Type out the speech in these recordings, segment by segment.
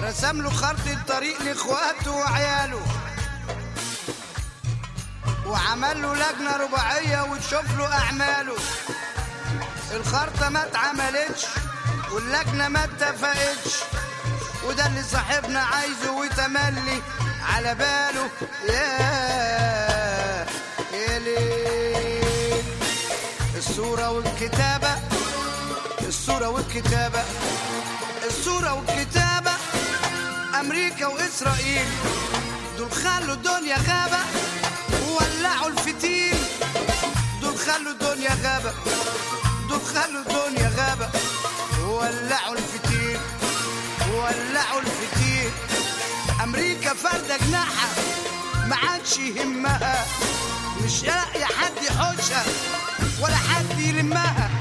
رسم له خرطة طريق لاخواته وعياله، وعمل له لجنة رباعية وتشوف له أعماله. الخرطة ما اتعملتش واللجنة ما اتفقتش، وده اللي صاحبنا عايزه وتملي على باله. يا ليل الصورة والكتابة، الصورة والكتابة، الصورة والكتابة. أمريكا وإسرائيل دول خلوا الدنيا غابة وولعوا الفتيل. دول خلوا الدنيا غابة، دول خلوا الدنيا غابة وولعوا الفتيل، وولعوا الفتيل. أمريكا فردة جناحها ما عادش يهمها، مش لاقي حد يحوشها ولا حد يلمها.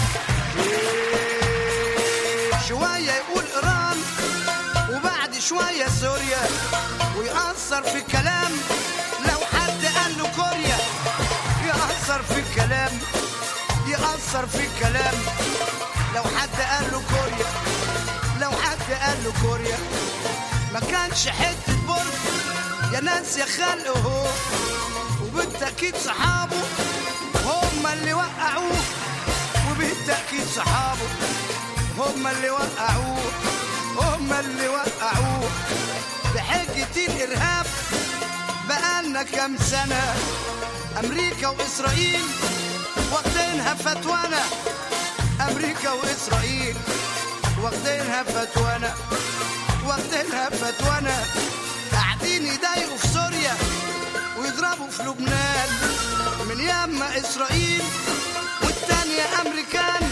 شوية يقول إيران وبعد شوية سوريا، ويأثر في الكلام لو حد قال له كوريا. يأثر في الكلام، يأثر في الكلام لو حد قال له كوريا، لو حد قال له كوريا. ما كانش حتة برج يا ناس يا خلقه هو، وبالتأكيد صحابه هم اللي وقعوه، وبالتأكيد صحابه هم اللي وقعوه، هم اللي وقعوه. بحجة الإرهاب بقالنا كام سنة أمريكا وإسرائيل واخدينها فتوانا. أمريكا وإسرائيل واخدينها فتوانا، واخدينها فتوانا. قاعدين يضايقوا في سوريا ويضربوا في لبنان، من ياما إسرائيل والتانية أمريكان.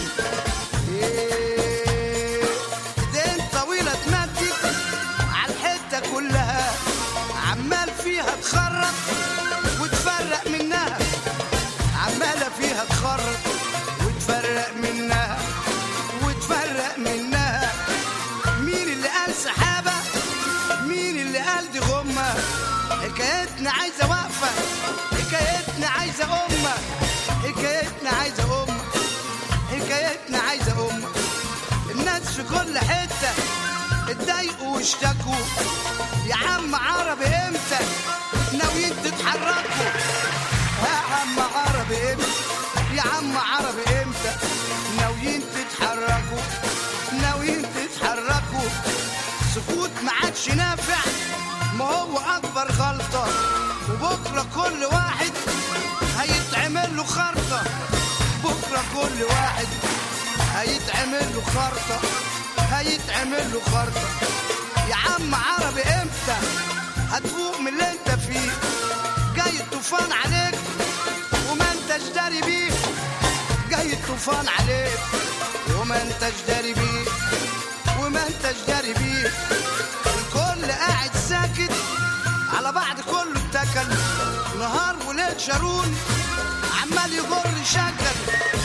ايدين طويلة تمدد على الحتة كلها، عمال فيها تخرط وتفرق منها، عمالة فيها تخرط وتفرق منها، وتفرق منها. مين اللي قال سحابة؟ مين اللي قال دي غمة؟ حكايتنا عايزة وقفة، حكايتنا عايزة أمة، حكايتنا عايزة أمة، حكايتنا عايزة أمة. الناس في كل حتة اتضايقوا واشتكوا. يا عم عربي امتى ناويين تتحركوا؟ يا عم عربي امتى، يا عم عربي امتى ناويين تتحركوا؟ ناويين تتحركوا. سكوت ما عادش نافع، ما هو اكبر غلطة، وبكرة كل واحد هيتعمل له خرطة. بكرة كل واحد هيتعمل له خرطة، هيتعمل له خرطة. يا عم عربي امتى هتفوق من اللي انت فيه؟ جاي الطوفان عليك وما انتش داري بيه، جاي الطوفان عليك وما انتش داري بيه، وما انتش داري بيه. الكل قاعد ساكت على بعض، كله اتكل نهار وليل. شارون عمال يجر شكل،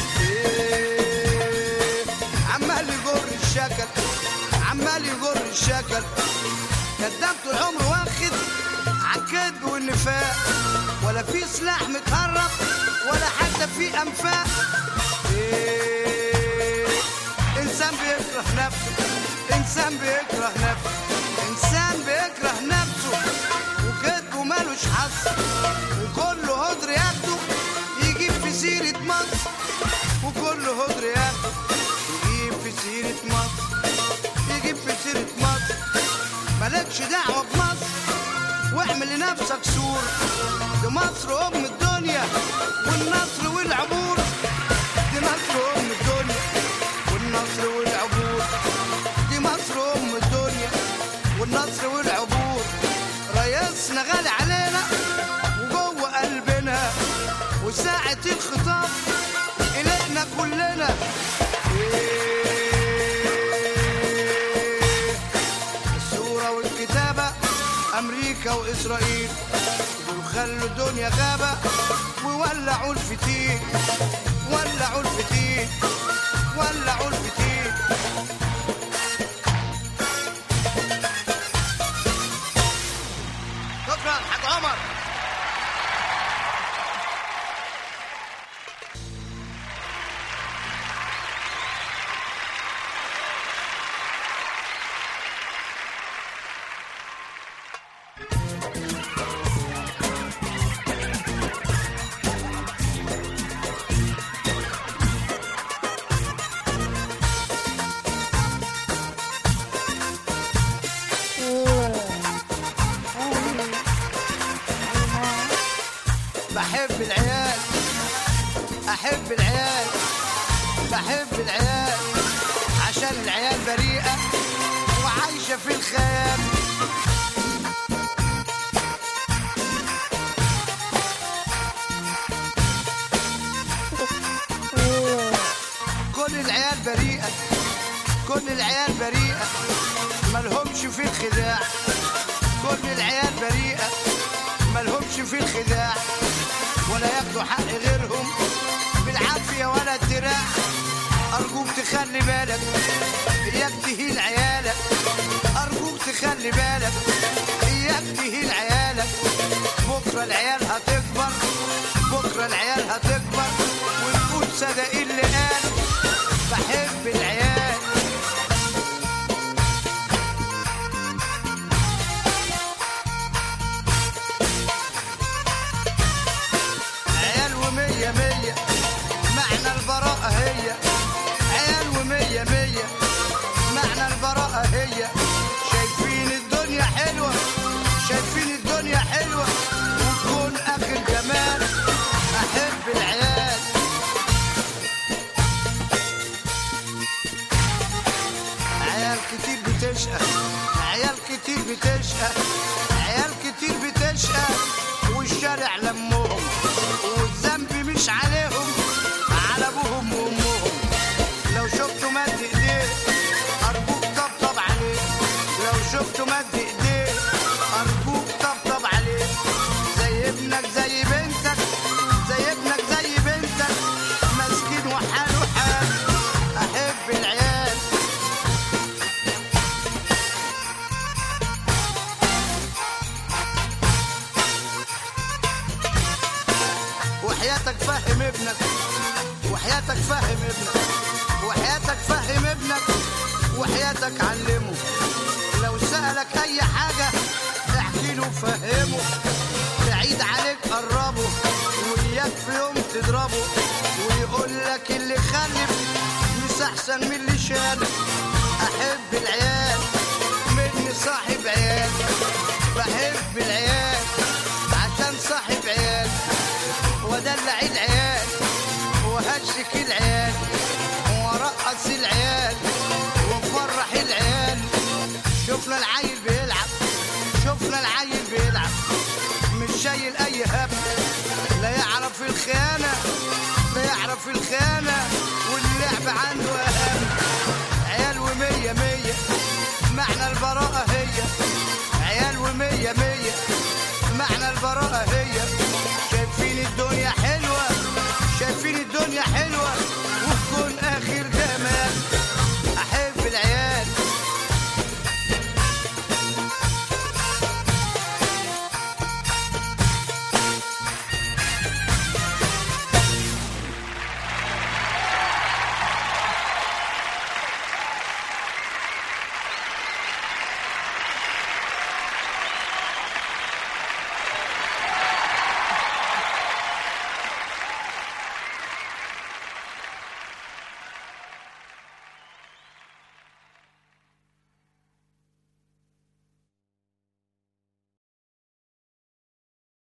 عمال يجر الشكل، عمال يجر الشكل. كداب طول عمره واخد عالكذب والنفاق، ولا في سلاح متهرب ولا حتى في انفاق. انسان بيكره نفسه، انسان بيكره نفسه، انسان بيكره نفسه. وكذبه مالوش حظ، وكله هدر ياخده يجيب في سيرة مصر، وكله هدر ياخده يجيب في سيرة مصر، يجيب في سيرة مصر. مالكش دعوة بمصر واعمل لنفسك سور. دي مصر أم الدنيا والنصر والعبور، دي مصر أم الدنيا والنصر والعبور، دي مصر أم الدنيا والنصر والعبور. رئيسنا غالي علينا وجوه قلبنا، وساعة الخطاب إلينا كلنا. الصورة والكتابة أمريكا وإسرائيل دول خلوا الدنيا غابة وولعوا الفتيل، ولعوا الفتيل، ولعوا الفتيل. شكرا حاج عمر. بحب العيال، بحب العيال عشان العيال بريئة وعايشة في الخيال. كل العيال بريئة، كل العيال بريئة ملهمش في الخداع، كل العيال بريئة ملهمش في الخداع، ولا ياخدوا حق غيرهم بالعافية ولا الدراع. أرجوك تخلي بالك إياك تهين عيالك، أرجوك تخلي بالك إياك تهين عيالك. بكرة العيال هتكبر، بكرة العيال هتكبر ونقول صدق اللي قال بحب العيال. عيال ومية مية معنى البراءة هي، عيال ومية مية معنى البراءة هي. شايفين الدنيا حلوة، شايفين الدنيا حلوة وتكون آخر جمال. أحب العيال. عيال كتير بتشقى، عيال كتير بتشقى، عيال كتير بتشقى والشارع لمهم، والذنب مش عليهم على ابوهم وامهم. لو شفتوا مد ايديه ارجوك طبطب عليه، لو شفتوا مد ايديه ارجوك طبطب عليه. زي ابنك زي بنتك، زي ابنك زي بنتك مسكين وحاله حال. احب العيال. وحياتك فهم ابنك، وحياتك فهم ابنك، وحياتك فهم ابنك، وحياتك علمه. لو سألك أي حاجة احكي له فهمه. بعيد عليك قربه وإياك في يوم تضربه، ويقول لك اللي خلف مش أحسن من اللي شالف. أحب العيال مني صاحب عيال، بحب العيال عشان صاحب عيال. ودلع العيال وهشك العيال ورقص العيال وفرح العيال. شفنا العيل بيلعب، شفنا العيل بيلعب مش شايل اي هم، لا يعرف الخيانة، لا يعرف الخيانة واللعب عنده اهم. عيال ومية مية معنى البراءة هي، عيال ومية مية معنى البراءة